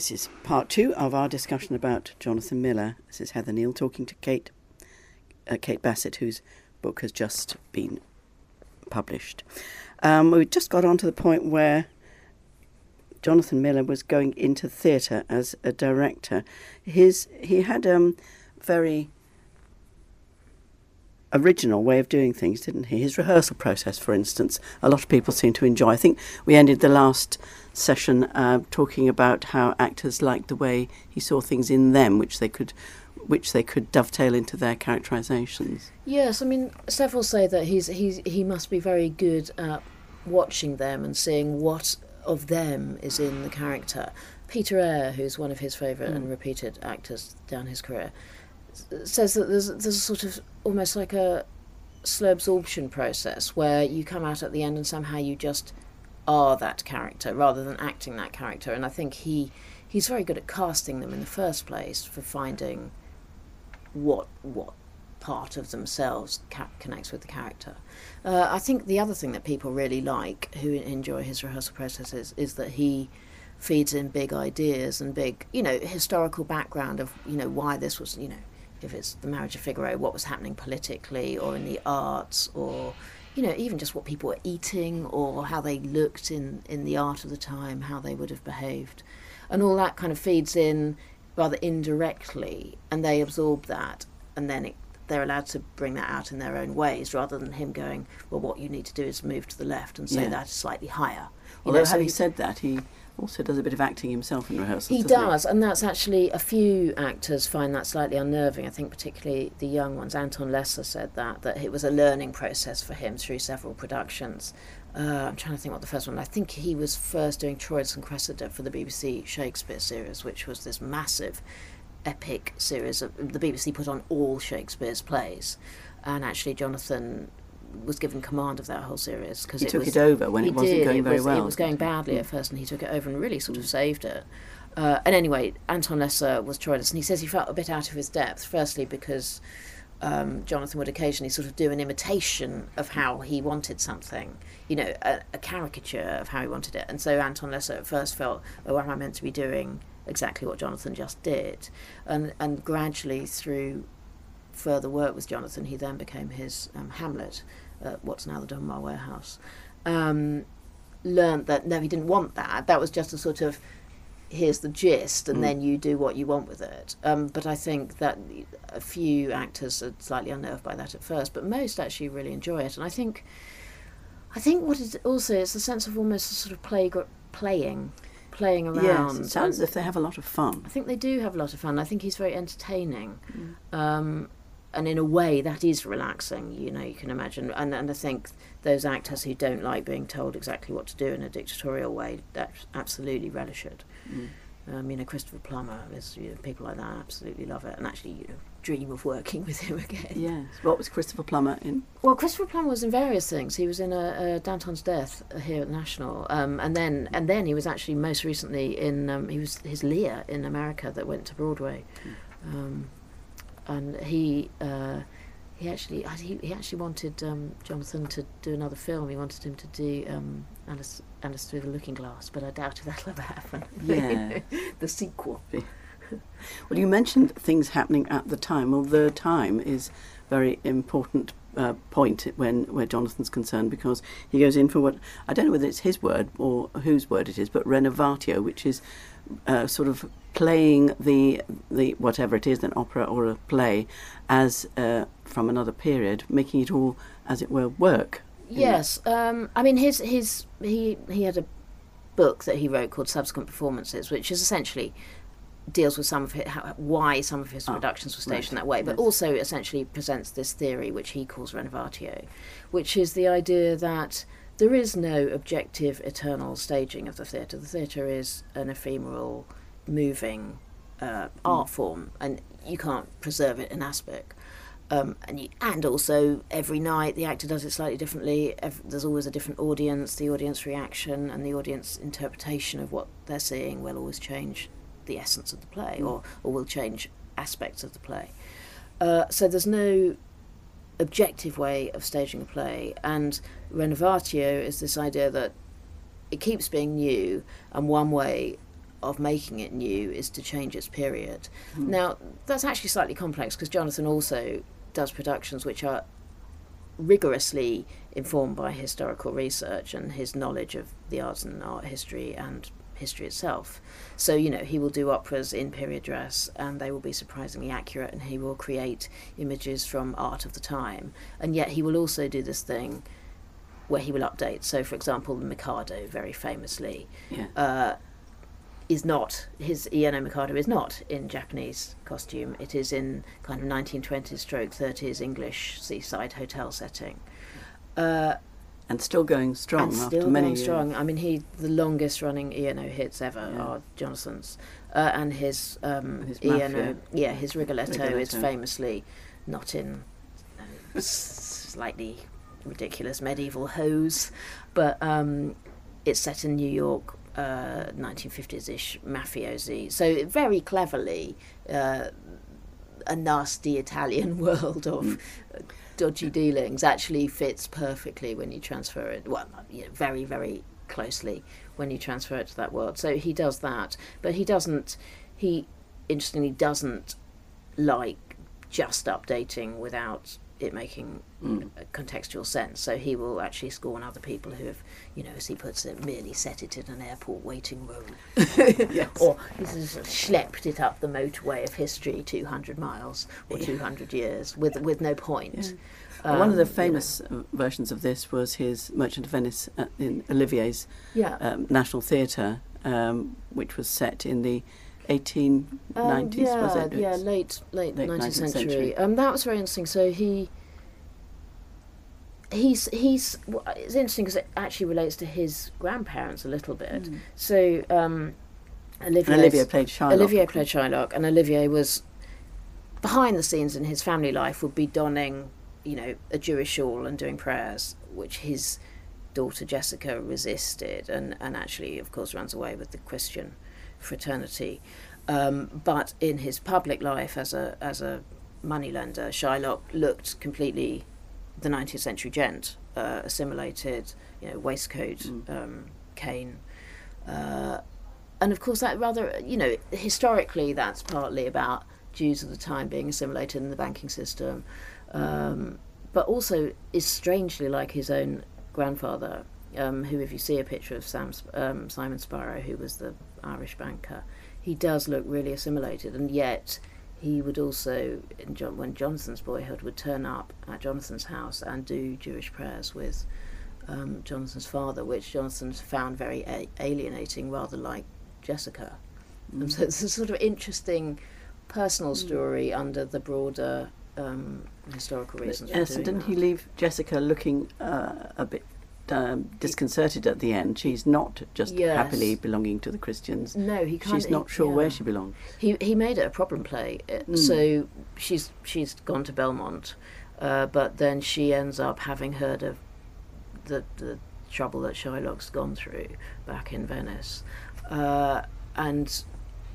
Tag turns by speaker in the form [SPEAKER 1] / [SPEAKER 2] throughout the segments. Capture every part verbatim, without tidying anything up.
[SPEAKER 1] This is part two of our discussion about Jonathan Miller. This is Heather Neal talking to Kate, uh, Kate Bassett, whose book has just been published. Um, we just got on to the point where Jonathan Miller was going into theatre as a director. His he had a um, very original way of doing things, didn't he? His rehearsal process, for instance, a lot of people seem to enjoy. I think we ended the last session uh, talking about how actors liked the way he saw things in them, which they could which they could dovetail into their characterisations.
[SPEAKER 2] Yes, I mean, several say that he's he's he must be very good at watching them and seeing what of them is in the character. Peter Eyre, who's one of his favourite mm. and repeated actors down his career, says that there's there's a sort of almost like a slow absorption process where you come out at the end and somehow you just are that character rather than acting that character. And I think he he's very good at casting them in the first place for finding what what part of themselves ca- connects with the character. Uh, I think the other thing that people really like who enjoy his rehearsal processes is that he feeds in big ideas and big, you know, historical background of, you know, why this was, you know, if it's The Marriage of Figaro, what was happening politically or in the arts, or, you know, even just what people were eating or how they looked in, in the art of the time, how they would have behaved. And all that kind of feeds in rather indirectly, and they absorb that, and then it, they're allowed to bring that out in their own ways rather than him going, well, what you need to do is move to the left and say yeah. that slightly higher. You
[SPEAKER 1] Although
[SPEAKER 2] know, so
[SPEAKER 1] having
[SPEAKER 2] he,
[SPEAKER 1] said that, he also does a bit of acting himself in rehearsals.
[SPEAKER 2] He does, he? and that's actually, a few actors find that slightly unnerving. I think particularly the young ones. Anton Lesser said that, that it was a learning process for him through several productions. Uh, I'm trying to think what the first one, I think he was first doing Troilus and Cressida for the B B C Shakespeare series, which was this massive epic series of, the B B C put on all Shakespeare's plays, and actually Jonathan was given command of that whole series because
[SPEAKER 1] he
[SPEAKER 2] it
[SPEAKER 1] took
[SPEAKER 2] was,
[SPEAKER 1] it over when it wasn't
[SPEAKER 2] did.
[SPEAKER 1] going
[SPEAKER 2] it
[SPEAKER 1] very
[SPEAKER 2] was,
[SPEAKER 1] well.
[SPEAKER 2] It was going badly mm. at first, and he took it over and really sort of saved it. Uh, and anyway, Anton Lesser was Troilus, and he says he felt a bit out of his depth. Firstly, because um, Jonathan would occasionally sort of do an imitation of how he wanted something, you know, a, a caricature of how he wanted it. And so Anton Lesser at first felt, oh, am I meant to be doing exactly what Jonathan just did? And and gradually through further work with Jonathan, he then became his um, Hamlet at what's now the Donmar Warehouse. Um, learned that no, he didn't want that. That was just a sort of, here's the gist, and mm. then you do what you want with it. Um, but I think that a few actors are slightly unnerved by that at first, but most actually really enjoy it. And I think, I think what it also is the sense of almost a sort of play, playing. playing around.
[SPEAKER 1] Yes, it sounds as if they have a lot of fun.
[SPEAKER 2] I think they do have a lot of fun. I think he's very entertaining. Mm. Um, and in a way that is relaxing, you know, you can imagine. And, and I think those actors who don't like being told exactly what to do in a dictatorial way, that absolutely relish it. Mm. Um, you know, Christopher Plummer, is, you know, people like that absolutely love it and actually, you know, dream of working with him again.
[SPEAKER 1] Yes. What was Christopher Plummer in?
[SPEAKER 2] Well, Christopher Plummer was in various things. He was in a, a Danton's Death here at the National, um, and then and then he was actually most recently in um, he was his Lear in America that went to Broadway, mm. um, and he uh, he actually he, he actually wanted um, Jonathan to do another film. He wanted him to do um, Alice Alice Through the Looking Glass, but I doubt if that'll ever happen.
[SPEAKER 1] Yeah,
[SPEAKER 2] the sequel.
[SPEAKER 1] Well, you mentioned things happening at the time. Well, the time is very important uh, point when where Jonathan's concerned, because he goes in for what, I don't know whether it's his word or whose word it is, but renovatio, which is uh, sort of playing the the whatever it is, an opera or a play, as uh, from another period, making it all, as it were, work.
[SPEAKER 2] Yes, um, I mean his his he he had a book that he wrote called Subsequent Performances, which is essentially deals with some of it, how, why some of his oh, productions were staged right. in that way, but yes. also essentially presents this theory which he calls renovatio, which is the idea that there is no objective eternal staging of the theatre. The theatre is an ephemeral, moving uh, mm. art form, and you can't preserve it in aspect. Um, and you, and also every night the actor does it slightly differently. Every, there's always a different audience. The audience reaction and the audience interpretation of what they're seeing will always change the essence of the play, or, or will change aspects of the play. Uh, so there's no objective way of staging a play, and renovatio is this idea that it keeps being new, and one way of making it new is to change its period.
[SPEAKER 1] Mm.
[SPEAKER 2] Now, that's actually slightly complex because Jonathan also does productions which are rigorously informed by historical research and his knowledge of the arts and art history and history itself. So, you know, he will do operas in period dress and they will be surprisingly accurate, and he will create images from art of the time. And yet he will also do this thing where he will update. So, for example, the Mikado, very famously,
[SPEAKER 1] Yeah.
[SPEAKER 2] uh, is not, his Ieno Mikado is not in Japanese costume. It is in kind of nineteen twenties stroke thirties English seaside hotel setting. Uh,
[SPEAKER 1] And still going strong
[SPEAKER 2] and
[SPEAKER 1] after
[SPEAKER 2] still
[SPEAKER 1] many
[SPEAKER 2] going
[SPEAKER 1] years.
[SPEAKER 2] strong. I mean, he the longest running Ieno hits ever
[SPEAKER 1] Yeah.
[SPEAKER 2] are Jonathan's, uh, and his um,
[SPEAKER 1] His
[SPEAKER 2] Ieno,
[SPEAKER 1] Mafia.
[SPEAKER 2] yeah, his Rigoletto, is
[SPEAKER 1] Rigoletto.
[SPEAKER 2] famously not in uh, s- slightly ridiculous medieval hose, but um, it's set in New York, uh, nineteen fifties-ish mafiosi. So very cleverly, uh, a nasty Italian world of
[SPEAKER 1] Mm.
[SPEAKER 2] dodgy dealings actually fits perfectly when you transfer it. Well, you know, very, very closely when you transfer it to that world. So he does that, but he doesn't. He interestingly doesn't like just updating without it making
[SPEAKER 1] Mm.
[SPEAKER 2] a contextual sense. So he will actually scorn other people who have, you know, as he puts it, merely set it in an airport waiting room,
[SPEAKER 1] Yes.
[SPEAKER 2] or he's schlepped it up the motorway of history two hundred miles or
[SPEAKER 1] Yeah.
[SPEAKER 2] two hundred years with with no point.
[SPEAKER 1] Yeah.
[SPEAKER 2] Um,
[SPEAKER 1] One of the
[SPEAKER 2] you know.
[SPEAKER 1] famous uh versions of this was his Merchant of Venice at, in Olivier's
[SPEAKER 2] Yeah.
[SPEAKER 1] um, National Theatre, um, which was set in the eighteen nineties,
[SPEAKER 2] um, yeah,
[SPEAKER 1] was it?
[SPEAKER 2] Yeah,
[SPEAKER 1] It's-
[SPEAKER 2] late late
[SPEAKER 1] late
[SPEAKER 2] nineteenth
[SPEAKER 1] nineteenth
[SPEAKER 2] century.
[SPEAKER 1] century.
[SPEAKER 2] Um, that was very interesting. So he he's he's well, it's interesting because it actually relates to his grandparents a little bit.
[SPEAKER 1] Mm.
[SPEAKER 2] So um,
[SPEAKER 1] And
[SPEAKER 2] Olivier
[SPEAKER 1] Olivier played Shylock.
[SPEAKER 2] Olivier played Shylock, and Olivier was behind the scenes in his family life would be donning, you know, a Jewish shawl and doing prayers, which his daughter Jessica resisted, and, and actually, of course, runs away with the Christian fraternity. Um, but in his public life as a as a moneylender, Shylock looked completely the nineteenth century gent, uh, assimilated, you know, waistcoat,
[SPEAKER 1] Mm.
[SPEAKER 2] um, cane. Uh, and of course, that rather, you know, historically, that's partly about Jews of the time being assimilated in the banking system, um, but also is strangely like his own grandfather, um, who, if you see a picture of Sam, um, Simon Sparrow, who was the Irish banker, he does look really assimilated, and yet he would also, in John, when Jonathan's boyhood, would turn up at Jonathan's house and do Jewish prayers with um, Jonathan's father, which Jonathan found very a- alienating, rather like Jessica.
[SPEAKER 1] Mm.
[SPEAKER 2] And so it's a sort of interesting personal story mm. under the broader um, historical reasons for
[SPEAKER 1] Yes,
[SPEAKER 2] doing
[SPEAKER 1] and didn't
[SPEAKER 2] that.
[SPEAKER 1] he leave Jessica looking uh, a bit um, disconcerted at the end? She's not just
[SPEAKER 2] Yes.
[SPEAKER 1] happily belonging to the Christians.
[SPEAKER 2] No, he kind
[SPEAKER 1] She's not sure where she belongs.
[SPEAKER 2] He he made it a problem play. Uh,
[SPEAKER 1] Mm.
[SPEAKER 2] So she's she's gone to Belmont, uh, but then she ends up having heard of the the trouble that Shylock's gone through back in Venice, uh, and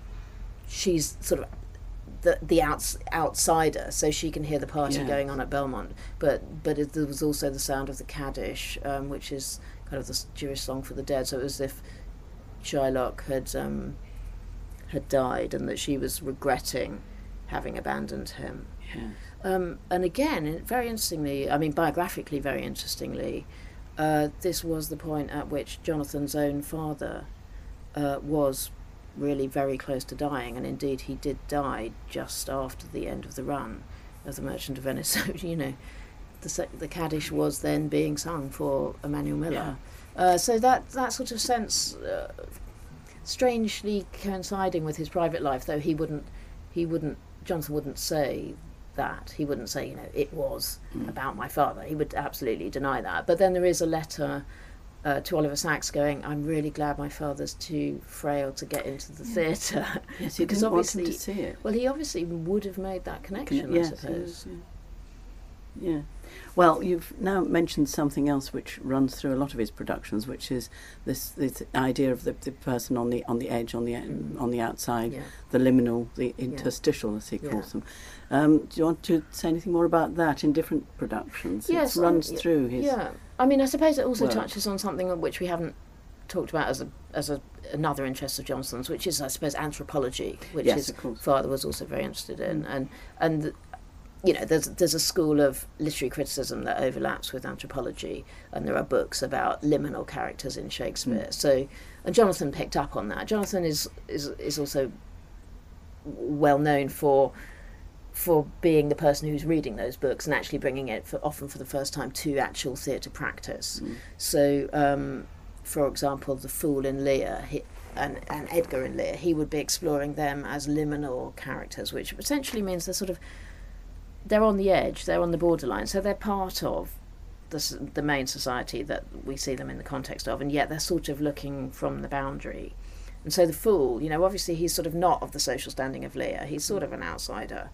[SPEAKER 2] she's sort of the the outs, outsider, so she can hear the party
[SPEAKER 1] Yeah.
[SPEAKER 2] going on at Belmont. But but it, there was also the sound of the Kaddish, um, which is kind of the s- Jewish song for the dead. So it was as if Shylock had um, had died, and that she was regretting having abandoned him.
[SPEAKER 1] Yeah.
[SPEAKER 2] Um, and again, it- very interestingly, I mean, biographically, very interestingly, uh, this was the point at which Jonathan's own father uh, was really very close to dying, and indeed he did die just after the end of the run of The Merchant of Venice. So, you know, the, se- the Kaddish was then being sung for Emmanuel Miller. Uh, so that, that sort of sense, uh, strangely coinciding with his private life, though he wouldn't, he wouldn't, Jonathan wouldn't say that. He wouldn't say, you know, it was
[SPEAKER 1] Mm.
[SPEAKER 2] about my father. He would absolutely deny that. But then there is a letter uh, to Oliver Sacks going, I'm really glad my father's too frail to get into the
[SPEAKER 1] Yeah.
[SPEAKER 2] theatre.
[SPEAKER 1] Yes, he
[SPEAKER 2] Because
[SPEAKER 1] didn't want him to
[SPEAKER 2] obviously-
[SPEAKER 1] see it.
[SPEAKER 2] Well, he obviously would have made that connection, I
[SPEAKER 1] Yes, he
[SPEAKER 2] suppose.
[SPEAKER 1] was, yeah. Yeah. Well, you've now mentioned something else which runs through a lot of his productions, which is this, this idea of the, the person on the on the edge, on the
[SPEAKER 2] Mm.
[SPEAKER 1] on the outside,
[SPEAKER 2] Yeah.
[SPEAKER 1] the liminal, the interstitial, as he
[SPEAKER 2] Yeah.
[SPEAKER 1] calls them. Um, do you want to say anything more about that in different productions?
[SPEAKER 2] Yes,
[SPEAKER 1] it runs
[SPEAKER 2] um, y-
[SPEAKER 1] through his.
[SPEAKER 2] Yeah, I mean, I suppose it also
[SPEAKER 1] work.
[SPEAKER 2] touches on something which we haven't talked about as a as a another interest of Jonathan's, which is, I suppose, anthropology, which
[SPEAKER 1] yes,
[SPEAKER 2] his
[SPEAKER 1] of course.
[SPEAKER 2] father was also very interested in.
[SPEAKER 1] Mm.
[SPEAKER 2] And, and you know, there's, there's a school of literary criticism that overlaps with anthropology, and there are books about liminal characters in Shakespeare. Mm. So, and Jonathan picked up on that. Jonathan is, is, is also well known for for being the person who's reading those books and actually bringing it for, often for the first time to actual theatre practice. Mm. So, um, for example, The Fool in Lear he, and, and Edgar in Lear, he would be exploring them as liminal characters, which essentially means they're sort of, they're on the edge, they're on the borderline, so they're part of the, the main society that we see them in the context of, and yet they're sort of looking from the boundary. And so the Fool, you know, obviously he's sort of not of the social standing of Lear, he's sort of an outsider.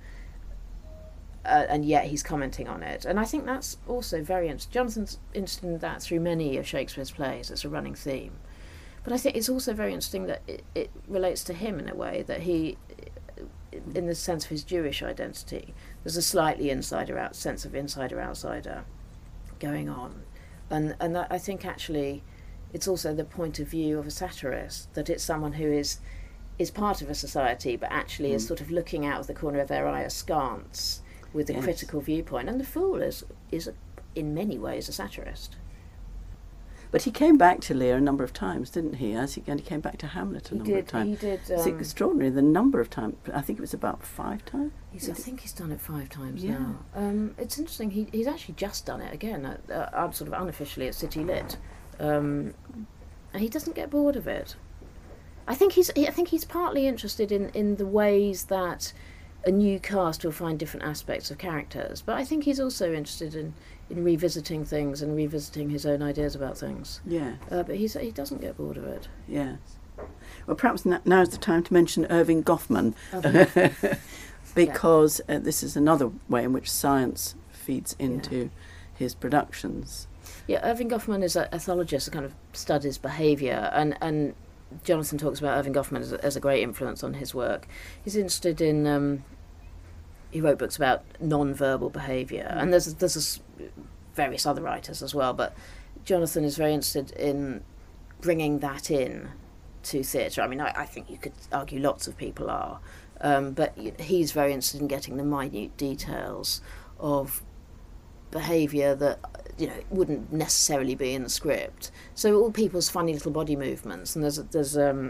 [SPEAKER 2] Uh, and yet he's commenting on it. And I think that's also very interesting. Jonathan's interested in that through many of Shakespeare's plays. It's a running theme. But I think it's also very interesting that it, it relates to him in a way, that he, in the sense of his Jewish identity, there's a slightly insider-out sense of insider-outsider going on. And, and that, I think actually it's also the point of view of a satirist, that it's someone who is is part of a society but actually mm. is sort of looking out of the corner of their eye askance with a yes. critical viewpoint. And the Fool is, is a, in many ways, a satirist.
[SPEAKER 1] But he came back to Lear a number of times, didn't he? As he, and he came back to Hamlet a
[SPEAKER 2] he
[SPEAKER 1] number
[SPEAKER 2] did,
[SPEAKER 1] of times.
[SPEAKER 2] He did. Um,
[SPEAKER 1] it's extraordinary, the number of times. I think it was about five times.
[SPEAKER 2] He's, I think he's done it five times
[SPEAKER 1] yeah.
[SPEAKER 2] now. Um, it's interesting, he, he's actually just done it again, uh, uh, sort of unofficially at City Lit. Um, and he doesn't get bored of it. I think he's, I think he's partly interested in, in the ways that a new cast will find different aspects of characters, but I think he's also interested in, in revisiting things and revisiting his own ideas about things.
[SPEAKER 1] Yeah.
[SPEAKER 2] Uh, but he's, he doesn't get bored of it.
[SPEAKER 1] Yes. Well, perhaps n- now's the time to mention Irving Goffman,
[SPEAKER 2] Okay.
[SPEAKER 1] because yeah. uh, this is another way in which science feeds into
[SPEAKER 2] yeah.
[SPEAKER 1] his productions.
[SPEAKER 2] Yeah, Irving Goffman is an ethologist, who kind of studies behaviour, and, and Jonathan talks about Irving Goffman as a, as a great influence on his work. He's interested in... Um, he wrote books about non-verbal behaviour, mm. and there's there's a, various other writers as well, but Jonathan is very interested in bringing that in to theatre. I mean, I, I think you could argue lots of people are, um, but he's very interested in getting the minute details of behaviour that, you know, wouldn't necessarily be in the script. So all people's funny little body movements, and there's there's um,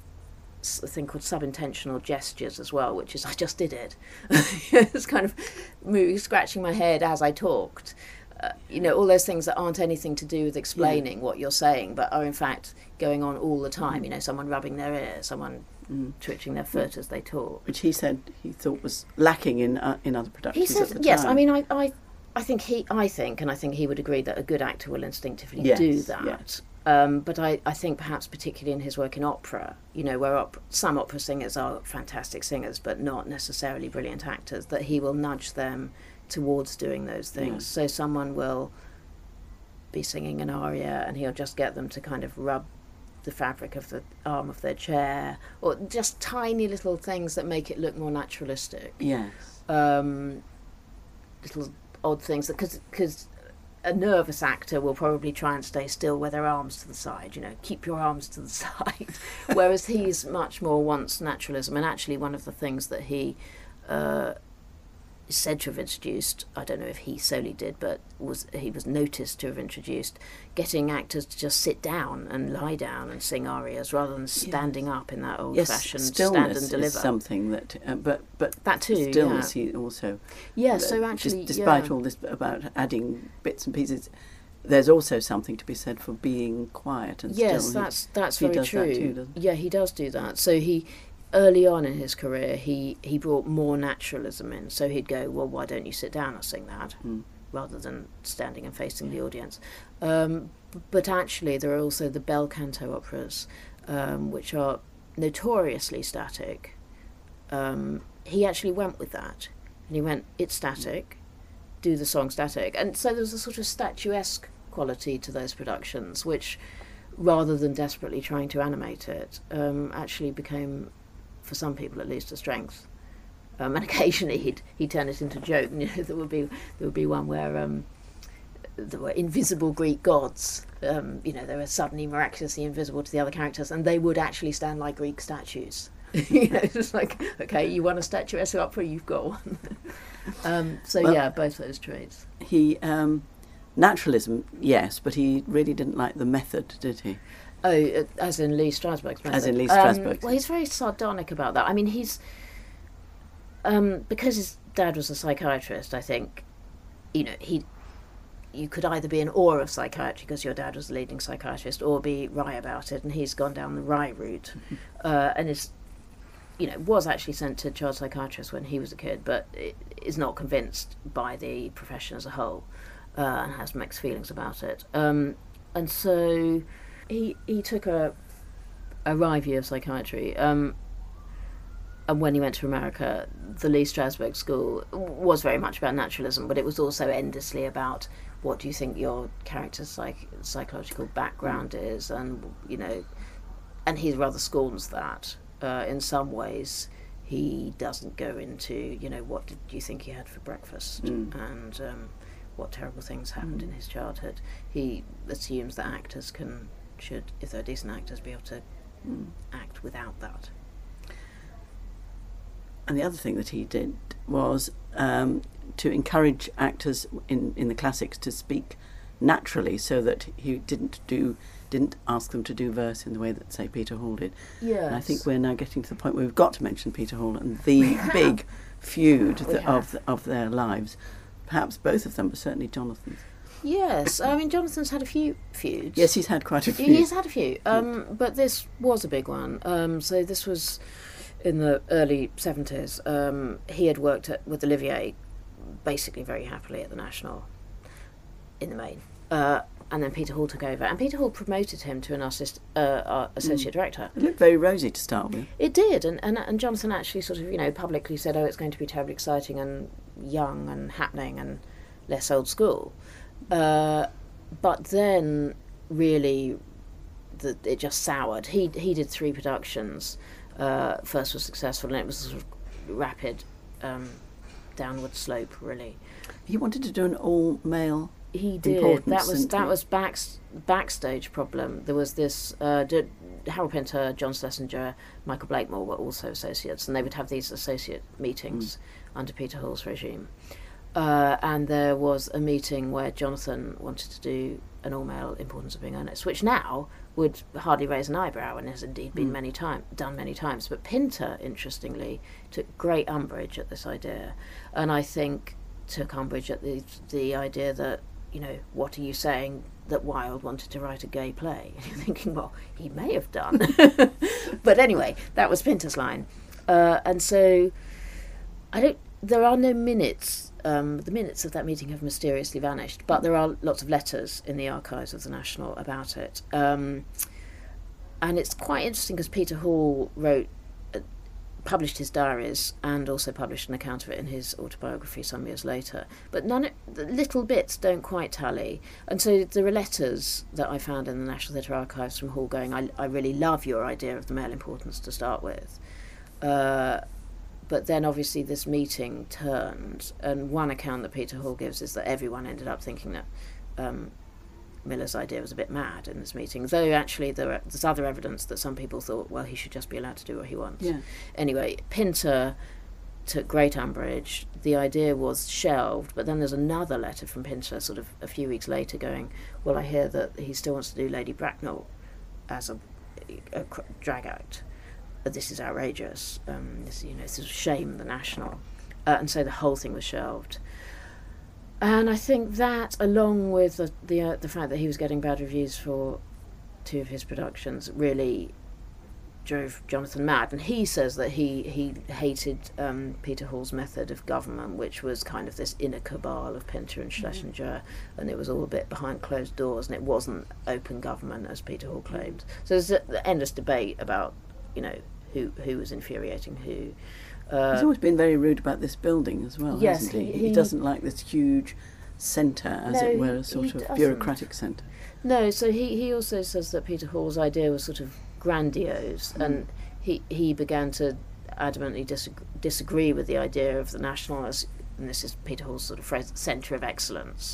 [SPEAKER 2] a thing called subintentional gestures as well, which is, I just did it. It's kind of moving, scratching my head as I talked. Uh, you know, all those things that aren't anything to do with explaining yeah. what you're saying, but are in fact going on all the time. You know, someone rubbing their ear, someone mm. twitching their foot mm. as they talk.
[SPEAKER 1] Which he said he thought was lacking in uh, in other productions.
[SPEAKER 2] He said,
[SPEAKER 1] at the
[SPEAKER 2] yes.
[SPEAKER 1] time.
[SPEAKER 2] I mean, I, I, I think he, I think, and I think he would agree that a good actor will instinctively
[SPEAKER 1] yes,
[SPEAKER 2] do that.
[SPEAKER 1] Yes.
[SPEAKER 2] Um, but I, I think perhaps particularly in his work in opera, you know, where op- some opera singers are fantastic singers but not necessarily brilliant actors, that he will nudge them towards doing those things. Yeah. So someone will be singing an aria and he'll just get them to kind of rub the fabric of the arm of their chair, or just tiny little things that make it look more naturalistic.
[SPEAKER 1] Yes.
[SPEAKER 2] Um, little odd things, because because a nervous actor will probably try and stay still with their arms to the side, you know, keep your arms to the side. Whereas he's much more wants naturalism. And actually one of the things that he uh, is said to have introduced, I don't know if he solely did, but was he was noticed to have introduced getting actors to just sit down and lie down and sing arias rather than standing yes. up in that old-fashioned
[SPEAKER 1] yes,
[SPEAKER 2] stand and deliver.
[SPEAKER 1] Is something that, uh, but but
[SPEAKER 2] that too,
[SPEAKER 1] stillness
[SPEAKER 2] yeah.
[SPEAKER 1] he also.
[SPEAKER 2] Yeah,
[SPEAKER 1] uh,
[SPEAKER 2] so actually,
[SPEAKER 1] just, despite
[SPEAKER 2] yeah.
[SPEAKER 1] all this about adding bits and pieces, there's also something to be said for being quiet and
[SPEAKER 2] yes,
[SPEAKER 1] still.
[SPEAKER 2] that's
[SPEAKER 1] he,
[SPEAKER 2] that's
[SPEAKER 1] he
[SPEAKER 2] very
[SPEAKER 1] does
[SPEAKER 2] true.
[SPEAKER 1] That too, doesn't he?
[SPEAKER 2] Yeah, he does do that. So he. Early on in his career, he, he brought more naturalism in. So he'd go, well, why don't you sit down and sing that, mm. rather than standing and facing the audience. Um, b- but actually, there are also the bel canto operas, um, which are notoriously static. Um, he actually went with that. And he went, it's static, do the song static. And so there was a sort of statuesque quality to those productions, which, rather than desperately trying to animate it, um, actually became, for some people at least, a strength. Um, and occasionally he'd he'd turn it into a joke. And, you know, there would be there would be one where um, there were invisible Greek gods. Um, you know, they were suddenly miraculously invisible to the other characters, and they would actually stand like Greek statues. You know, it's like, okay, you want a statuesque opera, you've got one. um, so
[SPEAKER 1] well,
[SPEAKER 2] yeah, both those traits.
[SPEAKER 1] He um, naturalism, yes, but he really didn't like the method, did he?
[SPEAKER 2] Oh, uh, as in Lee Strasberg's method.
[SPEAKER 1] As in Lee Strasberg's.
[SPEAKER 2] Um, well, he's very sardonic about that. I mean, he's um, because his dad was a psychiatrist. I think, you know, he. You could either be in awe of psychiatry because your dad was a leading psychiatrist, or be wry about it, and he's gone down the wry route, uh, and is, you know, was actually sent to child psychiatrist when he was a kid, but is not convinced by the profession as a whole, uh, and has mixed feelings about it. Um, and so he he took a a wry view of psychiatry. Um, and when he went to America, the Lee Strasberg School was very much about naturalism, but it was also endlessly about what do you think your character's psych- psychological background is, and you know, and he rather scorns that. Uh, in some ways, he doesn't go into, you know, what did you think he had for breakfast, mm. and um, what terrible things happened mm. in his childhood. He assumes that actors can, should, if they're decent actors, be able to mm. act without that.
[SPEAKER 1] And the other thing that he did was um, to encourage actors in, in the classics to speak naturally, so that he didn't do didn't ask them to do verse in the way that, say, Peter Hall did.
[SPEAKER 2] Yes.
[SPEAKER 1] And I think we're now getting to the point where we've got to mention Peter Hall and the big feud that, of of their lives. Perhaps both of them, but certainly Jonathan's.
[SPEAKER 2] Yes, I mean, Jonathan's had a few feuds.
[SPEAKER 1] Yes, he's had quite a few.
[SPEAKER 2] He's had a few, um, but this was a big one. Um, so this was in the early seventies. Um, he had worked at, with Olivier basically very happily at the National, in the main. Uh, and then Peter Hall took over. And Peter Hall promoted him to an assist, uh, uh, associate mm. director.
[SPEAKER 1] It looked very rosy to start with.
[SPEAKER 2] It did. And, and, and Jonathan actually sort of, you know, publicly said, oh, it's going to be terribly exciting and young and happening and less old school. Uh, but then, really, the, it just soured. He he did three productions. Uh, first was successful, and it was a sort of rapid um, downward slope, really.
[SPEAKER 1] He wanted to do an all-male.
[SPEAKER 2] He did. That was that was back, backstage problem. There was this. Uh, did, Harold Pinter, John Schlesinger, Michael Blakemore were also associates, and they would have these associate meetings mm. under Peter Hall's regime. Uh, and there was a meeting where Jonathan wanted to do an all-male Importance of Being Earnest, which now would hardly raise an eyebrow, and has indeed been mm. many time, done many times. But Pinter, interestingly, took great umbrage at this idea, and I think took umbrage at the the idea that, you know, what are you saying that Wilde wanted to write a gay play? And you're thinking, well, he may have done. But anyway, that was Pinter's line. Uh, and so I don't, there are no minutes. Um, the minutes of that meeting have mysteriously vanished, but there are lots of letters in the archives of the National about it. Um, and it's quite interesting because Peter Hall wrote, uh, published his diaries and also published an account of it in his autobiography some years later. But none of, the little bits don't quite tally. And so there are letters that I found in the National Theatre Archives from Hall going, I, I really love your idea of the male importance to start with. Uh, But then obviously this meeting turned, and one account that Peter Hall gives is that everyone ended up thinking that um, Miller's idea was a bit mad in this meeting, though actually there are, there's other evidence that some people thought, well, he should just be allowed to do what he wants.
[SPEAKER 1] Yeah.
[SPEAKER 2] Anyway, Pinter took great umbrage. The idea was shelved, but then there's another letter from Pinter sort of a few weeks later going, well, I hear that he still wants to do Lady Bracknell as a, a drag act. This is outrageous. Um, this, you know, this is a shame, the National, uh, and so the whole thing was shelved. And I think that, along with the the, uh, the fact that he was getting bad reviews for two of his productions, really drove Jonathan mad. And he says that he he hated um, Peter Hall's method of government, which was kind of this inner cabal of Pinter and Schlesinger, mm-hmm. and it was all a bit behind closed doors, and it wasn't open government as Peter Hall claimed. So there's an endless debate about, you know, who who was infuriating who. Uh,
[SPEAKER 1] He's always been very rude about this building as well,
[SPEAKER 2] yes,
[SPEAKER 1] hasn't he?
[SPEAKER 2] he?
[SPEAKER 1] He doesn't like this huge centre, as
[SPEAKER 2] no,
[SPEAKER 1] it were, a
[SPEAKER 2] he,
[SPEAKER 1] sort
[SPEAKER 2] he
[SPEAKER 1] of
[SPEAKER 2] doesn't.
[SPEAKER 1] bureaucratic centre.
[SPEAKER 2] No, so he, he also says that Peter Hall's idea was sort of grandiose, mm. and he he began to adamantly disagree, disagree with the idea of the National as, and this is Peter Hall's sort of phrase, centre of excellence.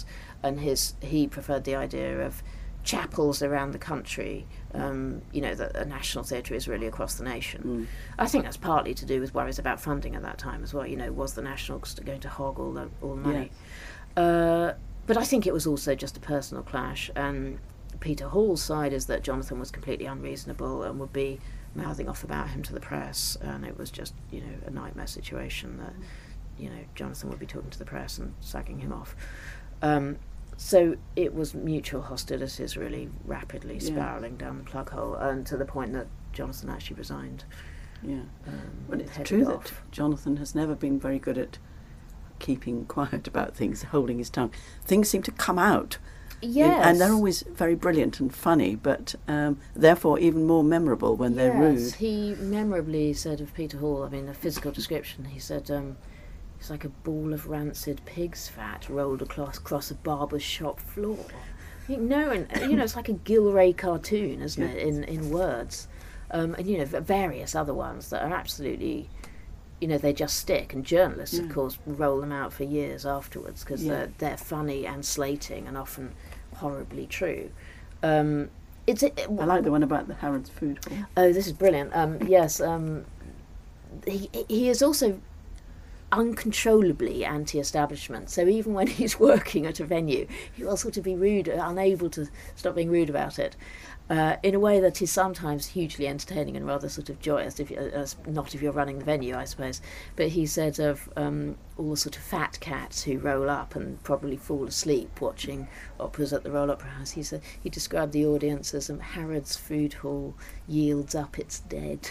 [SPEAKER 2] and his he preferred the idea of chapels around the country. Um, you know, that a national theatre is really across the nation.
[SPEAKER 1] Mm.
[SPEAKER 2] I think that's partly to do with worries about funding at that time as well. You know, was the National going to hog all the all the money?
[SPEAKER 1] Yes.
[SPEAKER 2] Uh, but I think it was also just a personal clash. And Peter Hall's side is that Jonathan was completely unreasonable and would be mouthing off about him to the press, and it was just, you know, a nightmare situation that, you know, Jonathan would be talking to the press and sagging him off. Um, so it was mutual hostilities really rapidly
[SPEAKER 1] Yeah.
[SPEAKER 2] spiralling down the plug hole, and to the point that Jonathan actually resigned.
[SPEAKER 1] Yeah.
[SPEAKER 2] Um,
[SPEAKER 1] But it's
[SPEAKER 2] headed
[SPEAKER 1] true
[SPEAKER 2] off.
[SPEAKER 1] that Jonathan has never been very good at keeping quiet about things, holding his tongue. Things seem to come out.
[SPEAKER 2] Yes.
[SPEAKER 1] And they're always very brilliant and funny, but um, therefore even more memorable when they're
[SPEAKER 2] Yes,
[SPEAKER 1] rude.
[SPEAKER 2] he memorably said of Peter Hall, I mean, a physical description, he said, um, it's like a ball of rancid pig's fat rolled across, across a barber's shop floor. I think, no, and, you know, it's like a Gilray cartoon, isn't
[SPEAKER 1] Yes.
[SPEAKER 2] it, in, in words. Um, and, you know, various other ones that are absolutely, you know, they just stick. And journalists,
[SPEAKER 1] Yeah.
[SPEAKER 2] of course, roll them out for years afterwards because
[SPEAKER 1] Yeah.
[SPEAKER 2] they're, they're funny and slating and often horribly true. Um, it's it,
[SPEAKER 1] I like the one about the Harrods Food Hall.
[SPEAKER 2] Oh, this is brilliant. Um, yes, um, he he is also uncontrollably anti-establishment. So even when he's working at a venue, he will sort of be rude, unable to stop being rude about it, uh, in a way that is sometimes hugely entertaining and rather sort of joyous. If you, uh, not if you're running the venue, I suppose. But he said of um, all the sort of fat cats who roll up and probably fall asleep watching operas at the Royal Opera House. He said he described the audience as um, Harrods Food Hall yields up its dead.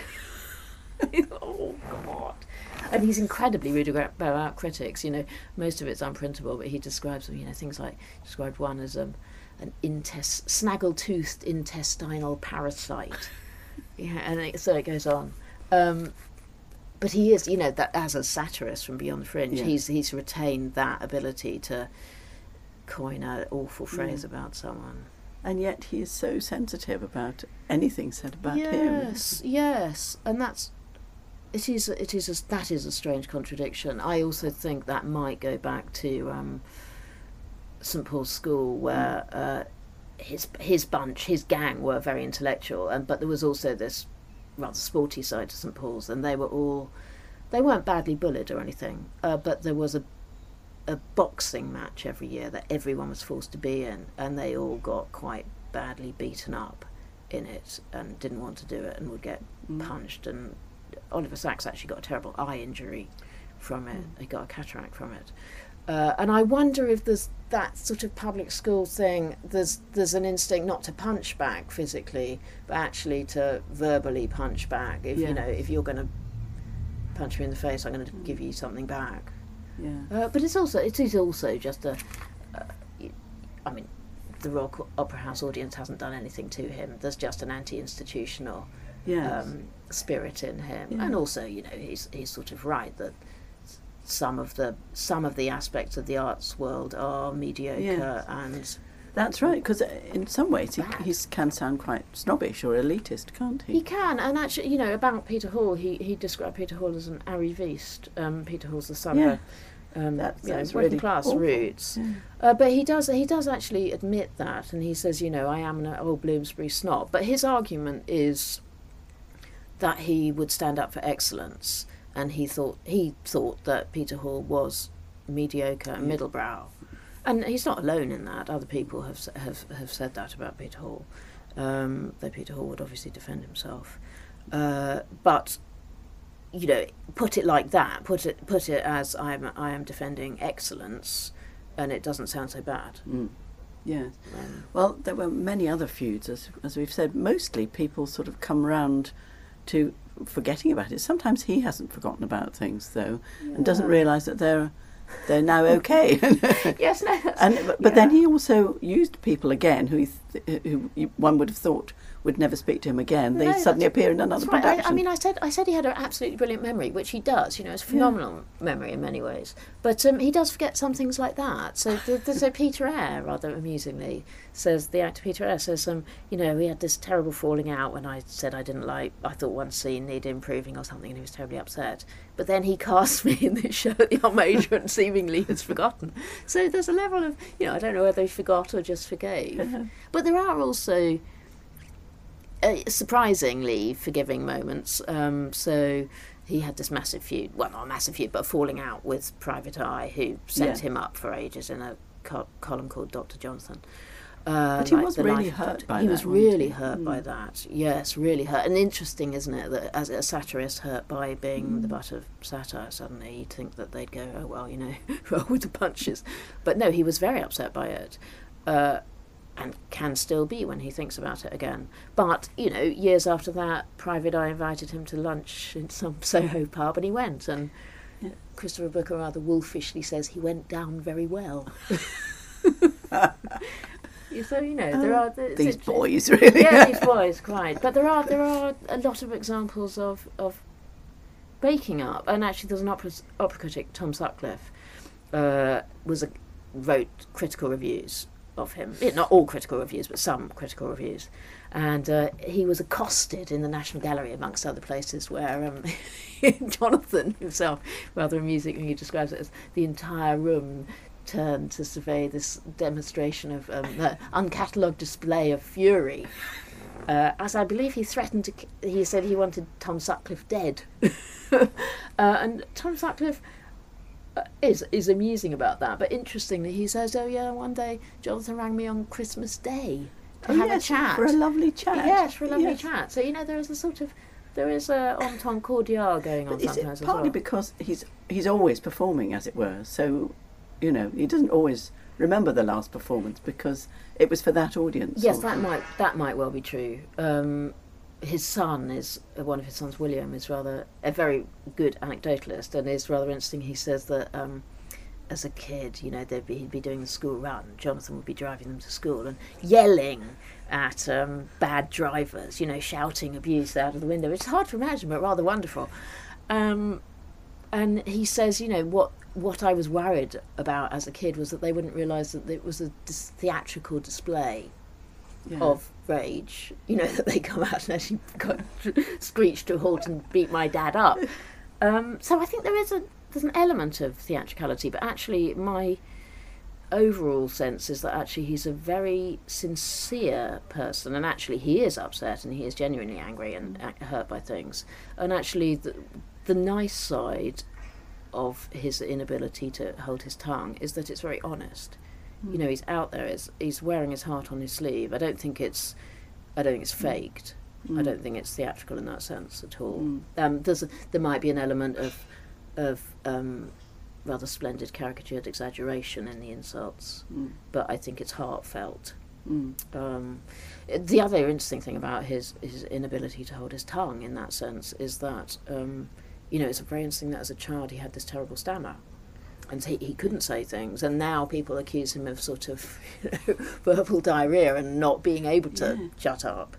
[SPEAKER 2] Oh God! And he's incredibly rude about, about critics. You know, most of it's unprintable, but he describes them. You know, things like described one as um, an intes- snaggle-toothed intestinal parasite. Yeah, and it, so it goes on. Um, but he is, you know, that as a satirist from Beyond the Fringe,
[SPEAKER 1] Yeah.
[SPEAKER 2] he's he's retained that ability to coin an awful phrase
[SPEAKER 1] Yeah.
[SPEAKER 2] about someone.
[SPEAKER 1] And yet he is so sensitive about anything said about him.
[SPEAKER 2] Yes, yes, and that's it is it is a, that is a strange contradiction. I also think that might go back to um, St Paul's School, where uh, his his bunch, his gang, were very intellectual, and but there was also this rather sporty side to St Paul's, and they were all they weren't badly bullied or anything, uh, but there was a a boxing match every year that everyone was forced to be in, and they all got quite badly beaten up in it and didn't want to do it and would get
[SPEAKER 1] Mm.
[SPEAKER 2] punched. And Oliver Sacks actually got a terrible eye injury from it.
[SPEAKER 1] Mm.
[SPEAKER 2] He got a cataract from it. Uh, and I wonder if there's that sort of public school thing, there's there's an instinct not to punch back physically, but actually to verbally punch back. If
[SPEAKER 1] Yeah.
[SPEAKER 2] you know, if you're going to punch me in the face, I'm going to
[SPEAKER 1] Mm.
[SPEAKER 2] give you something back.
[SPEAKER 1] Yeah.
[SPEAKER 2] Uh, but it's also it is also just a. Uh, I mean, the Royal Opera House audience hasn't done anything to him. There's just an anti-institutional
[SPEAKER 1] Yes.
[SPEAKER 2] um, spirit in him,
[SPEAKER 1] Yeah.
[SPEAKER 2] and also, you know, he's he's sort of right that some of the some of the aspects of the arts world are mediocre
[SPEAKER 1] Yes.
[SPEAKER 2] and
[SPEAKER 1] That's right, because in some ways he,
[SPEAKER 2] Bad.
[SPEAKER 1] he can sound quite snobbish or elitist, can't he?
[SPEAKER 2] he can. And actually, you know, about Peter Hall, he he described Peter Hall as an arriviste. Um, Peter Hall's the son
[SPEAKER 1] Yeah.
[SPEAKER 2] of a um,
[SPEAKER 1] That
[SPEAKER 2] you know,
[SPEAKER 1] sounds
[SPEAKER 2] working
[SPEAKER 1] really
[SPEAKER 2] class
[SPEAKER 1] awful.
[SPEAKER 2] roots.
[SPEAKER 1] Yeah.
[SPEAKER 2] Uh, but he does he does actually admit that, and he says, you know, I am an old Bloomsbury snob. But his argument is that he would stand up for excellence, and he thought he thought that Peter Hall was mediocre and
[SPEAKER 1] Yeah.
[SPEAKER 2] middlebrow, and he's not alone in that. Other people have s- have have said that about Peter Hall, um, though Peter Hall would obviously defend himself. Uh, but you know, put it like that, put it put it as I'm I am defending excellence, and it doesn't sound so bad.
[SPEAKER 1] Mm. Yes.
[SPEAKER 2] Um,
[SPEAKER 1] Well, there were many other feuds, as as we've said. Mostly people sort of come round to forgetting about it. Sometimes he hasn't forgotten about things, though, and doesn't
[SPEAKER 2] Yeah.
[SPEAKER 1] realise that they're they're now okay.
[SPEAKER 2] Yes, no. that's-
[SPEAKER 1] And but, but then
[SPEAKER 2] yeah.
[SPEAKER 1] he also used people again who he th- th- who you, one would have thought would never speak to him again, they
[SPEAKER 2] No,
[SPEAKER 1] suddenly
[SPEAKER 2] that's-
[SPEAKER 1] appear in another
[SPEAKER 2] That's right.
[SPEAKER 1] production.
[SPEAKER 2] I, I mean, I said I said he had an absolutely brilliant memory, which he does. You know, it's a phenomenal memory in many ways. But um, he does forget some things like that. So, the, the, so Peter Eyre, rather amusingly, says the actor Peter Eyre says, um, you know, we had this terrible falling out when I said I didn't like. I thought one scene needed improving or something, and he was terribly upset. But then he cast me in this show at the Young Major and seemingly has forgotten. So there's a level of, you know, I don't know whether he forgot or just forgave.
[SPEAKER 1] Uh-huh.
[SPEAKER 2] But there are also Uh, surprisingly forgiving moments. Um, so he had this massive feud, well, not a massive feud, but a falling out with Private Eye, who sent
[SPEAKER 1] Yeah.
[SPEAKER 2] him up for ages in a co- column called Doctor Jonathan. Uh,
[SPEAKER 1] But he
[SPEAKER 2] like
[SPEAKER 1] was
[SPEAKER 2] the
[SPEAKER 1] really
[SPEAKER 2] life of
[SPEAKER 1] hurt
[SPEAKER 2] Doctor-
[SPEAKER 1] by
[SPEAKER 2] He
[SPEAKER 1] that,
[SPEAKER 2] was
[SPEAKER 1] wasn't
[SPEAKER 2] really
[SPEAKER 1] he?
[SPEAKER 2] hurt
[SPEAKER 1] Mm.
[SPEAKER 2] by that. Yes, really hurt. And interesting, isn't it, that as a satirist hurt by being
[SPEAKER 1] Mm.
[SPEAKER 2] the butt of satire, suddenly you'd think that they'd go, oh, well, you know, roll with the punches. But no, he was very upset by it. Uh, and can still be when he thinks about it again. But, you know, years after that, Private Eye invited him to lunch in some Soho pub, and he went, and
[SPEAKER 1] Yeah.
[SPEAKER 2] Christopher Booker rather wolfishly says he went down very well. So, you know, there are... The,
[SPEAKER 1] These
[SPEAKER 2] it's-
[SPEAKER 1] boys, really.
[SPEAKER 2] Yeah, these boys, quite. But there are there are a lot of examples of, of breaking up. And actually, there's an opera, opera critic, Tom Sutcliffe, uh, was a, wrote critical reviews of him. Yeah, not all critical reviews, but some critical reviews. And uh, he was accosted in the National Gallery, amongst other places, where um, Jonathan himself, rather amusingly, he describes it as the entire room turned to survey this demonstration of um, the uncatalogued display of fury. Uh, as I believe he threatened to, he said he wanted Tom Sutcliffe dead. uh, and Tom Sutcliffe uh, is is amusing about that, but interestingly, he says, "Oh yeah, one day Jonathan rang me on Christmas Day to
[SPEAKER 1] Oh,
[SPEAKER 2] have
[SPEAKER 1] yes,
[SPEAKER 2] a chat
[SPEAKER 1] for a lovely chat.
[SPEAKER 2] Yes, for a lovely
[SPEAKER 1] Yes.
[SPEAKER 2] chat." So you know, there is a sort of there is a entente cordiale going on
[SPEAKER 1] But is
[SPEAKER 2] sometimes
[SPEAKER 1] it
[SPEAKER 2] as
[SPEAKER 1] partly
[SPEAKER 2] well.
[SPEAKER 1] because he's he's always performing, as it were? So, you know, he doesn't always remember the last performance because it was for that audience.
[SPEAKER 2] Yes,
[SPEAKER 1] or-
[SPEAKER 2] that might that might well be true. Um, his son is uh, one of his sons, William, is rather a very good anecdotalist, and is rather interesting. He says that um, as a kid, you know, they'd be, he'd be doing the school run. Jonathan would be driving them to school and yelling at um, bad drivers, you know, shouting abuse out of the window. It's hard to imagine, but rather wonderful. Um, and he says, you know, what what I was worried about as a kid was that they wouldn't realise that it was a dis- theatrical display
[SPEAKER 1] Yeah.
[SPEAKER 2] of rage, you know, that they come out and actually got screeched to a halt and beat my dad up. Um, so I think there is a there's an element of theatricality, but actually my overall sense is that actually he's a very sincere person, and actually he is upset and he is genuinely angry and uh, hurt by things. And actually the, the nice side of his inability to hold his tongue is that it's very honest. You know, he's out there. He's, he's wearing his heart on his sleeve. I don't think it's, I don't think it's faked.
[SPEAKER 1] Mm.
[SPEAKER 2] I don't think it's theatrical in that sense at all.
[SPEAKER 1] Mm.
[SPEAKER 2] Um, there's a, there might be an element of, of um, rather splendid caricatured exaggeration in the insults,
[SPEAKER 1] Mm.
[SPEAKER 2] but I think it's heartfelt.
[SPEAKER 1] Mm.
[SPEAKER 2] Um, the other interesting thing about his his inability to hold his tongue in that sense is that, um, you know, it's very interesting that as a child he had this terrible stammer. And he, he couldn't say things, and now people accuse him of sort of, you know, verbal diarrhea and not being able to
[SPEAKER 1] Yeah.
[SPEAKER 2] shut up.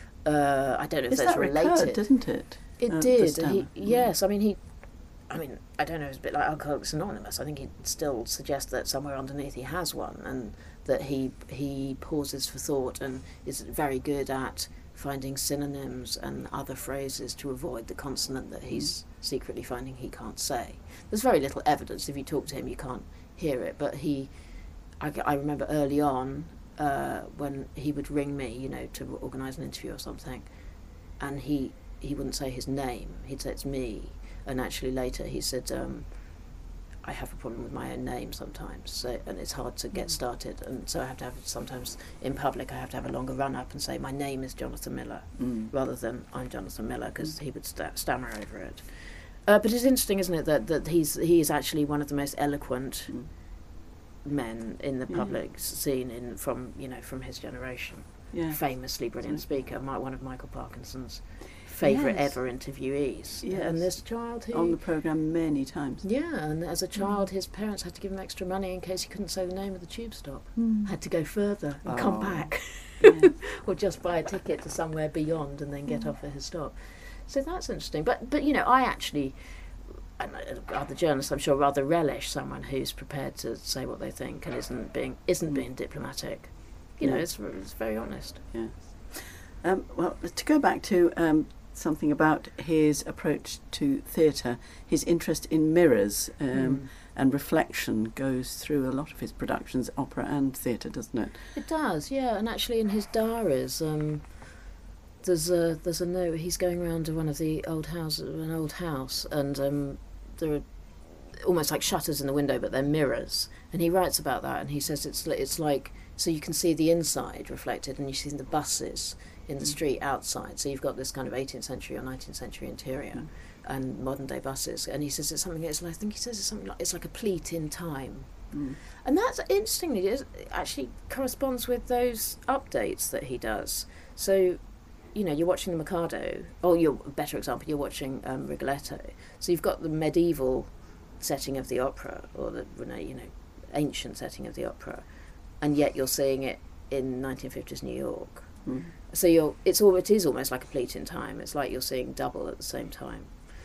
[SPEAKER 2] Uh, I don't know if
[SPEAKER 1] Is
[SPEAKER 2] that's
[SPEAKER 1] that
[SPEAKER 2] related.
[SPEAKER 1] recurred, didn't it?
[SPEAKER 2] It
[SPEAKER 1] Uh, the
[SPEAKER 2] did.
[SPEAKER 1] stammer?
[SPEAKER 2] He,
[SPEAKER 1] Mm.
[SPEAKER 2] yes, I mean he. I mean, I don't know. It's a bit like Alcoholics Anonymous. I think he'd still suggest that somewhere underneath he has one, and that he he pauses for thought and is very good at finding synonyms and other phrases to avoid the consonant that he's secretly finding he can't say. There's very little evidence. If you talk to him, you can't hear it. But he, I, I remember early on uh, when he would ring me, you know, to organise an interview or something, and he he wouldn't say his name. He'd say it's me. And actually later he said, um, I have a problem with my own name sometimes, so, and it's hard to get started, and so I have to have, sometimes in public I have to have a longer run-up and say, my name is Jonathan Miller,
[SPEAKER 1] Mm.
[SPEAKER 2] rather than I'm Jonathan Miller, because he would sta- stammer over it. Uh, but it's interesting, isn't it, that, that he's he is actually one of the most eloquent
[SPEAKER 1] Mm.
[SPEAKER 2] men in the
[SPEAKER 1] Yeah.
[SPEAKER 2] public scene in from, you know, from his generation.
[SPEAKER 1] Yeah.
[SPEAKER 2] Famously brilliant
[SPEAKER 1] Yeah.
[SPEAKER 2] speaker, my, one of Michael Parkinson's favourite
[SPEAKER 1] Yes.
[SPEAKER 2] ever interviewees.
[SPEAKER 1] Yes.
[SPEAKER 2] And this child who...
[SPEAKER 1] On the programme many times.
[SPEAKER 2] Yeah, and as a child, his parents had to give him extra money in case he couldn't say the name of the tube stop.
[SPEAKER 1] Mm.
[SPEAKER 2] Had to go further and come
[SPEAKER 1] Oh.
[SPEAKER 2] back.
[SPEAKER 1] Yeah.
[SPEAKER 2] or just buy a ticket to somewhere beyond and then get mm. off at his stop. So that's interesting. But, but you know, I actually, and other journalists, I'm sure, rather relish someone who's prepared to say what they think and isn't being isn't mm. being diplomatic. You yeah. know, it's, it's very honest.
[SPEAKER 1] Yeah. Um, well, to go back to um, something about his approach to theatre, his interest in mirrors um, mm. and reflection goes through a lot of his productions, opera and theatre, doesn't it?
[SPEAKER 2] It does, yeah. And actually, in his diaries, um, there's a there's a note. He's going around to one of the old houses, an old house, and um, there are almost like shutters in the window, but they're mirrors. And he writes about that, and he says it's it's like so you can see the inside reflected, and you see the buses in the mm. street outside. So you've got this kind of eighteenth century or nineteenth century interior, mm. and modern day buses. And he says it's something. It's like, I think he says it's something like it's like a pleat in time. Mm. And that's interestingly it actually corresponds with those updates that he does. So, you know, you're watching the Mikado, or you're a better example, you're watching um, Rigoletto. So you've got the medieval setting of the opera, or the you know ancient setting of the opera, and yet you're seeing it in nineteen fifties New York. Mm. So you're it's all it is almost like a pleat in time. It's like you're seeing double at the same time.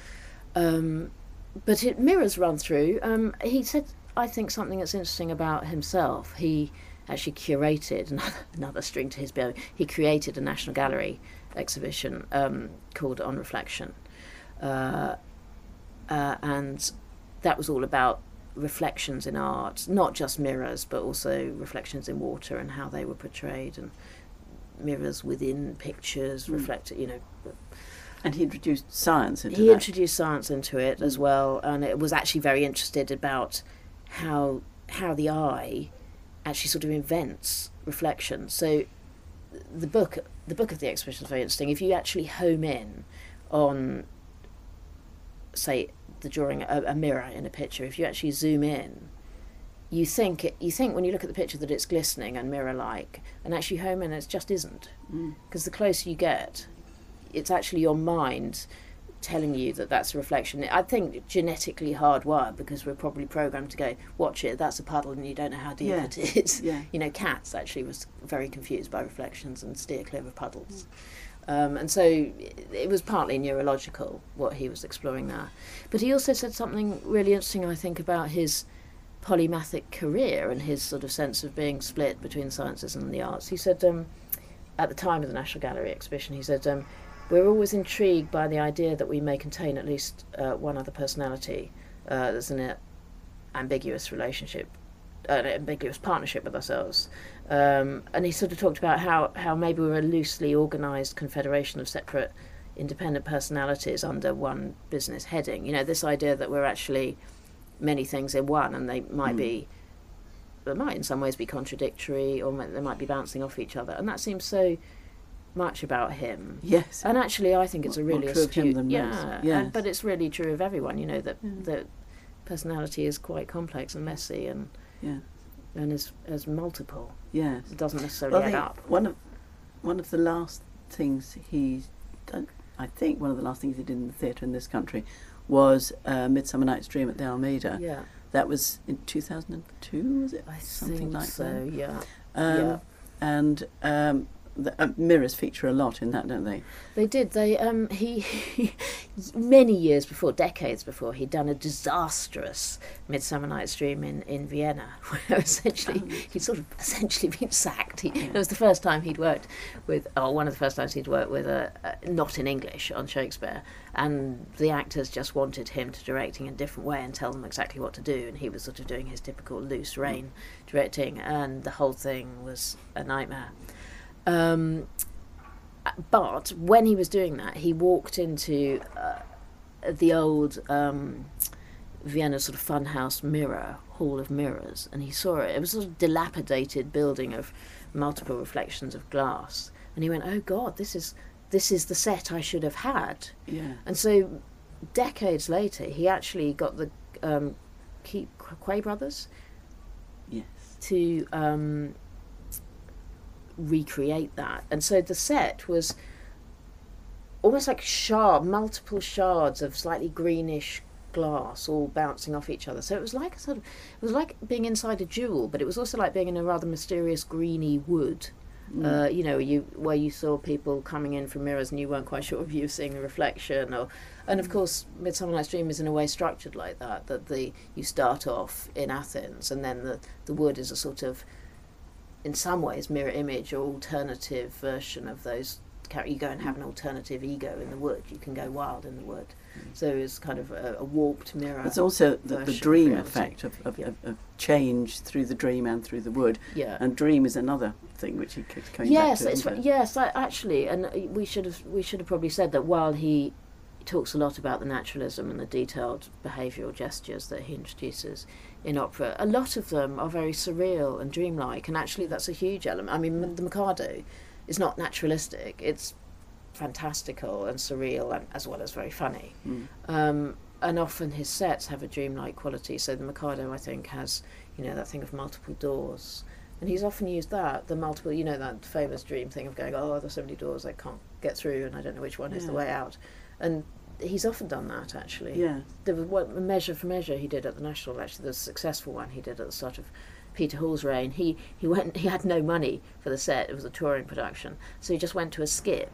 [SPEAKER 2] Um, but it mirrors run through. Um, he said, I think something that's interesting about himself. He actually curated another, another string to his bow. He created a National Gallery exhibition um, called On Reflection, uh, uh, and that was all about reflections in art, not just mirrors, but also reflections in water and how they were portrayed, and mirrors within pictures mm. reflected, you know.
[SPEAKER 1] And he introduced science into
[SPEAKER 2] he
[SPEAKER 1] that.
[SPEAKER 2] He introduced science into it mm. as well, and it was actually very interested about how how the eye actually sort of invents reflection. So the book the book of the exhibition is very interesting. If you actually home in on, say, the drawing a, a mirror in a picture, if you actually zoom in, you think it, you think when you look at the picture that it's glistening and mirror-like, and actually home in it just isn't. Because mm. the closer you get, it's actually your mind telling you that that's a reflection. I think genetically hardwired, because we're probably programmed to go, watch it, that's a puddle and you don't know how deep yeah. it is. Yeah. You know, cats actually was very confused by reflections and steer clear of puddles. Mm. Um, and so it was partly neurological, what he was exploring there. But he also said something really interesting, I think, about his polymathic career and his sort of sense of being split between the sciences and the arts. He said, um, at the time of the National Gallery exhibition, he said, um, we're always intrigued by the idea that we may contain at least uh, one other personality uh, that's in an ambiguous relationship, uh, an ambiguous partnership with ourselves. Um, and he sort of talked about how, how maybe we're a loosely organised confederation of separate independent personalities under one business heading. You know, this idea that we're actually many things in one, and they might mm. be, they might in some ways be contradictory, or they might be bouncing off each other. And that seems so much about him.
[SPEAKER 1] Yes.
[SPEAKER 2] And actually I think it's a really
[SPEAKER 1] more true
[SPEAKER 2] astute,
[SPEAKER 1] of him than
[SPEAKER 2] yeah,
[SPEAKER 1] most. Yes.
[SPEAKER 2] And, but it's really true of everyone, you know, that mm. that personality is quite complex and messy and
[SPEAKER 1] yeah.
[SPEAKER 2] and is as multiple.
[SPEAKER 1] Yes.
[SPEAKER 2] It doesn't necessarily
[SPEAKER 1] well,
[SPEAKER 2] add
[SPEAKER 1] I
[SPEAKER 2] up.
[SPEAKER 1] One of one of the last things he's done, I think one of the last things he did in the theatre in this country was uh, Midsummer Night's Dream at the Almeida.
[SPEAKER 2] Yeah.
[SPEAKER 1] That was in two thousand two, was it?
[SPEAKER 2] I
[SPEAKER 1] Something
[SPEAKER 2] think
[SPEAKER 1] like
[SPEAKER 2] so,
[SPEAKER 1] that.
[SPEAKER 2] yeah.
[SPEAKER 1] Um,
[SPEAKER 2] yeah.
[SPEAKER 1] And um, the, uh, mirrors feature a lot in that, don't they?
[SPEAKER 2] They did. They um he many years before, decades before, he'd done a disastrous Midsummer Night's Dream in, in Vienna, where essentially oh. he'd sort of essentially been sacked. He, yeah. It was the first time he'd worked with, or one of the first times he'd worked with a, a not in English on Shakespeare, and the actors just wanted him to direct in a different way and tell them exactly what to do, and he was sort of doing his typical loose rein mm. directing, and the whole thing was a nightmare. Um, but when he was doing that, he walked into uh, the old um, Vienna sort of funhouse mirror, hall of mirrors, and he saw it. It was a sort of dilapidated building of multiple reflections of glass, and he went, "Oh God, this is this is the set I should have had."
[SPEAKER 1] Yeah.
[SPEAKER 2] And so, decades later, he actually got the um, Quay brothers,
[SPEAKER 1] yes,
[SPEAKER 2] to Um, recreate that, and so the set was almost like shard, multiple shards of slightly greenish glass, all bouncing off each other. So it was like a sort of, it was like being inside a jewel, but it was also like being in a rather mysterious greeny wood.
[SPEAKER 1] Mm.
[SPEAKER 2] Uh, you know, you where you saw people coming in from mirrors and you weren't quite sure if you were seeing a reflection, or, and of course, Midsummer Night's Dream is in a way structured like that. That the you start off in Athens, and then the the wood is a sort of, in some ways, mirror image or alternative version of those. You go and have an alternative ego in the wood. You can go wild in the wood. Mm. So it's kind of a, a warped mirror.
[SPEAKER 1] It's also the, the dream
[SPEAKER 2] of
[SPEAKER 1] effect of, of,
[SPEAKER 2] yeah.
[SPEAKER 1] of, of change through the dream and through the wood.
[SPEAKER 2] Yeah.
[SPEAKER 1] And dream is another thing which he keeps coming
[SPEAKER 2] yes,
[SPEAKER 1] back to.
[SPEAKER 2] It's,
[SPEAKER 1] Isn't it?
[SPEAKER 2] yes, I, actually, and we should have we should have probably said that while he talks a lot about the naturalism and the detailed behavioural gestures that he introduces in opera, a lot of them are very surreal and dreamlike, and actually that's a huge element. I mean, the Mikado is not naturalistic, it's fantastical and surreal, and as well as very funny.
[SPEAKER 1] Mm.
[SPEAKER 2] Um, and often his sets have a dreamlike quality. So the Mikado, I think, has, you know, that thing of multiple doors. And he's often used that, the multiple, you know, that famous dream thing of going, oh, there's so many doors I can't get through and I don't know which one yeah. is the way out. And he's often done that, actually.
[SPEAKER 1] Yeah.
[SPEAKER 2] There was one, Measure for Measure he did at the National, actually, the successful one he did at the start of Peter Hall's reign. He, he went. He had no money for the set. It was a touring production. So he just went to a skip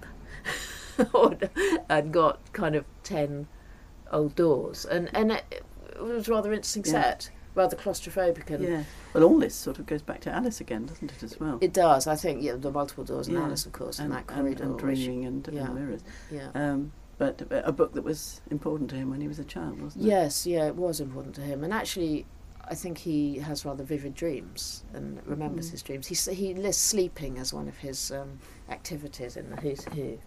[SPEAKER 2] and got kind of ten old doors. And, and it, it was a rather interesting
[SPEAKER 1] yeah.
[SPEAKER 2] set, rather claustrophobic. And
[SPEAKER 1] yeah. Well, all this sort of goes back to Alice again, doesn't it, as well?
[SPEAKER 2] It does, I think, yeah, the multiple doors
[SPEAKER 1] yeah.
[SPEAKER 2] in Alice, of course,
[SPEAKER 1] and,
[SPEAKER 2] and that corridor.
[SPEAKER 1] And, and dreaming
[SPEAKER 2] which,
[SPEAKER 1] and,
[SPEAKER 2] yeah.
[SPEAKER 1] and mirrors.
[SPEAKER 2] Yeah.
[SPEAKER 1] Um, but a book that was important to him when he was a child, wasn't it?
[SPEAKER 2] Yes, yeah, it was important to him. And actually, I think he has rather vivid dreams and remembers mm. his dreams. He he lists sleeping as one of his um, activities in the Who's Who.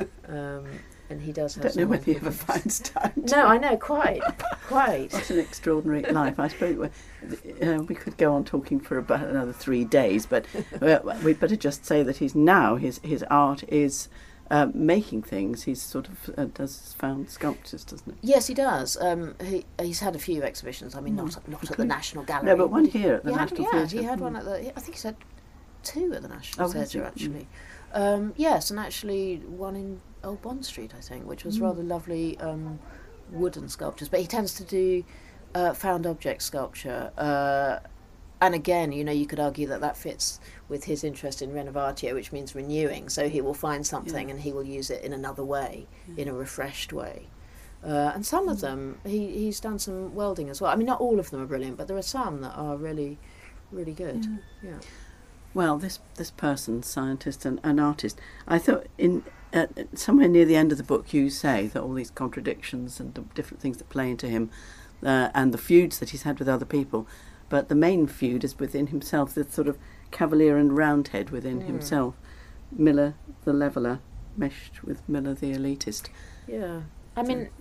[SPEAKER 2] Um, and he does have
[SPEAKER 1] I don't know
[SPEAKER 2] some
[SPEAKER 1] whether he ever finds time.
[SPEAKER 2] No, I know, quite, quite.
[SPEAKER 1] What an extraordinary life. I suppose uh, we could go on talking for about another three days, but uh, we'd better just say that he's now, his, his art is uh, making things. He's sort of uh, does found sculptures, doesn't he?
[SPEAKER 2] Yes, he does. Um, he He's had a few exhibitions. I mean,
[SPEAKER 1] mm.
[SPEAKER 2] not, not at the National Gallery.
[SPEAKER 1] No, but one here at the
[SPEAKER 2] he
[SPEAKER 1] National
[SPEAKER 2] had, yeah,
[SPEAKER 1] Theatre.
[SPEAKER 2] he had
[SPEAKER 1] mm.
[SPEAKER 2] one at the, I think he's had two at the National
[SPEAKER 1] oh,
[SPEAKER 2] Theatre, actually. Mm. Um, yes, and actually one in Old Bond Street, I think, which was mm. rather lovely um, wooden sculptures. But he tends to do uh, found object sculpture. Uh, and again, you know, you could argue that that fits with his interest in renovatio, which means renewing. So he will find something yeah. and he will use it in another way, yeah. in a refreshed way. Uh, and some mm. of them, he, he's done some welding as well. I mean, not all of them are brilliant, but there are some that are really, really good. Yeah. yeah.
[SPEAKER 1] Well, this this person, scientist and an artist, I thought in uh, somewhere near the end of the book you say that all these contradictions and the different things that play into him uh, and the feuds that he's had with other people, but the main feud is within himself, the sort of Cavalier and Roundhead within mm. himself. Miller the leveller meshed with Miller the elitist.
[SPEAKER 2] Yeah, I so. mean,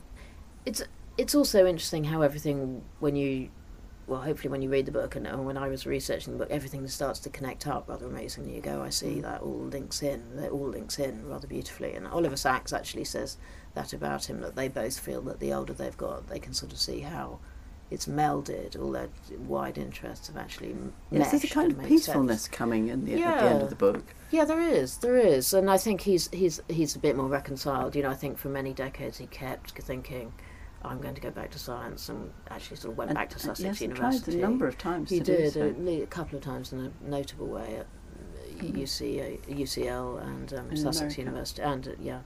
[SPEAKER 2] it's it's also interesting how everything, when you well, hopefully when you read the book, and, and when I was researching the book, everything starts to connect up rather amazingly. You go, I see, that all links in, that all links in rather beautifully. And Oliver Sacks actually says that about him, that they both feel that the older they've got, they can sort of see how it's melded, all their wide interests have actually meshed.
[SPEAKER 1] Yes, there's a kind of peacefulness sense. coming in the,
[SPEAKER 2] yeah.
[SPEAKER 1] at the end of the book.
[SPEAKER 2] Yeah, there is, there is. And I think he's he's he's a bit more reconciled. You know, I think for many decades he kept thinking, I'm going to go back to science, and actually sort of went
[SPEAKER 1] and,
[SPEAKER 2] back to Sussex
[SPEAKER 1] yes,
[SPEAKER 2] University.
[SPEAKER 1] Tried a number of times.
[SPEAKER 2] He
[SPEAKER 1] to
[SPEAKER 2] did,
[SPEAKER 1] do so.
[SPEAKER 2] a, a couple of times in a notable way at mm. U C, uh, U C L and um, Sussex
[SPEAKER 1] America.
[SPEAKER 2] University, and uh, yeah.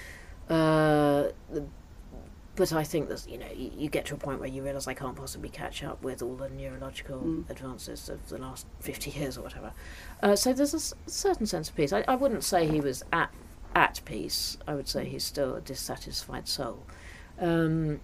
[SPEAKER 2] Uh, the, but I think that you know you, you get to a point where you realise I can't possibly catch up with all the neurological mm. advances of the last fifty years or whatever. Uh, so there's a s- certain sense of peace. I, I wouldn't say he was at at peace. I would say he's still a dissatisfied soul. Um,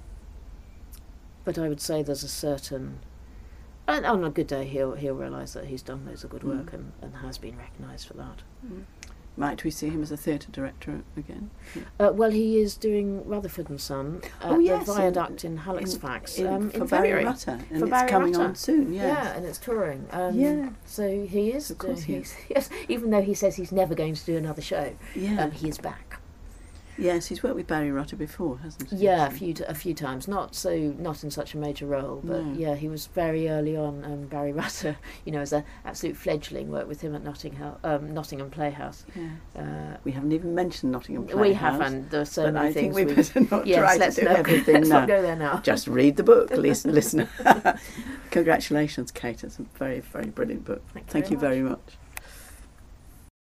[SPEAKER 2] But I would say there's a certain, and on a good day he'll he'll realise that he's done loads of good work mm. and, and has been recognised for that.
[SPEAKER 1] Mm. Might we see him as a theatre director again? Yeah.
[SPEAKER 2] Uh, well, he is doing Rutherford and Son at
[SPEAKER 1] oh, yes,
[SPEAKER 2] the Viaduct in, in Halifax
[SPEAKER 1] in, in,
[SPEAKER 2] um,
[SPEAKER 1] for
[SPEAKER 2] in
[SPEAKER 1] Barry
[SPEAKER 2] February.
[SPEAKER 1] Rutter, and
[SPEAKER 2] for
[SPEAKER 1] it's
[SPEAKER 2] Barry
[SPEAKER 1] coming
[SPEAKER 2] Rutter.
[SPEAKER 1] on soon. Yes.
[SPEAKER 2] Yeah, and it's touring. Um,
[SPEAKER 1] yeah.
[SPEAKER 2] So he is.
[SPEAKER 1] Of course,
[SPEAKER 2] doing,
[SPEAKER 1] yes.
[SPEAKER 2] yes. Even though he says he's never going to do another show,
[SPEAKER 1] yeah.
[SPEAKER 2] um, he is back.
[SPEAKER 1] Yes, he's worked with Barry Rutter before, hasn't he?
[SPEAKER 2] Yeah, a few t- a few times. Not so, not in such a major role, but
[SPEAKER 1] no.
[SPEAKER 2] yeah, he was very early on. Um, Barry Rutter, you know, as an absolute fledgling, worked with him at Nottingham, um, Nottingham Playhouse.
[SPEAKER 1] Yeah.
[SPEAKER 2] Uh,
[SPEAKER 1] we haven't even mentioned Nottingham Playhouse.
[SPEAKER 2] We haven't. There's so
[SPEAKER 1] but
[SPEAKER 2] many
[SPEAKER 1] I
[SPEAKER 2] things.
[SPEAKER 1] think we better not
[SPEAKER 2] yes,
[SPEAKER 1] try
[SPEAKER 2] let's
[SPEAKER 1] to do
[SPEAKER 2] not,
[SPEAKER 1] everything
[SPEAKER 2] let's
[SPEAKER 1] now.
[SPEAKER 2] not go there now.
[SPEAKER 1] Just read the book, listen, listener. Congratulations, Kate. It's a very, very brilliant book.
[SPEAKER 2] Thank you
[SPEAKER 1] Thank
[SPEAKER 2] very
[SPEAKER 1] you very
[SPEAKER 2] much.
[SPEAKER 1] much.